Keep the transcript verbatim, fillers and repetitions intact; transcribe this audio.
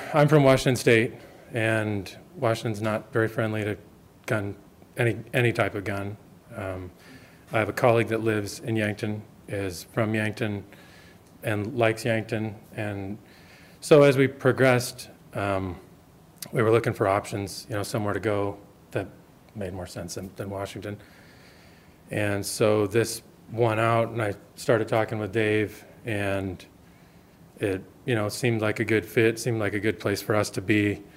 I'm from Washington State, and Washington's not very friendly to gun, any any type of gun. Um, I have a colleague that lives in Yankton, is from Yankton, and likes Yankton. And so as we progressed, um, we were looking for options, you know, somewhere to go that made more sense than, than Washington. And so this won out, and I started talking with Dave, and it, you know, seemed like a good fit, seemed like a good place for us to be.